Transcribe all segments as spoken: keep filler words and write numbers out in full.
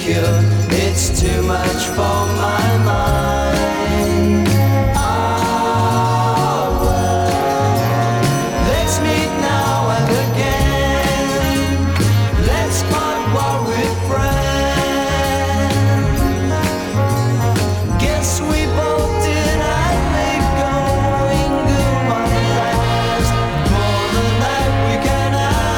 insecure. It's too much for my mind. Ah, well, let's meet now and again. Let's part while we're friends. Guess we both did. I may going good my last. More than that we can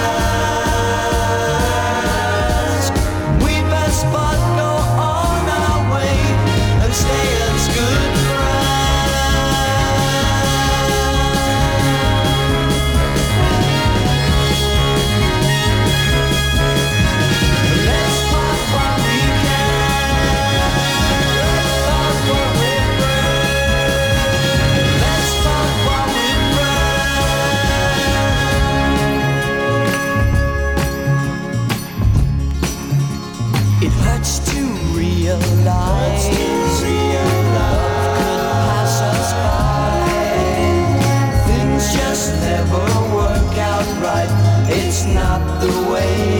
ask. We best but go on our way and stay as good friends. Let's part while we can. Let's part while we're friends. Let's part while we're friends. It hurts to realize love could pass us by. Things just never work out right. It's not the way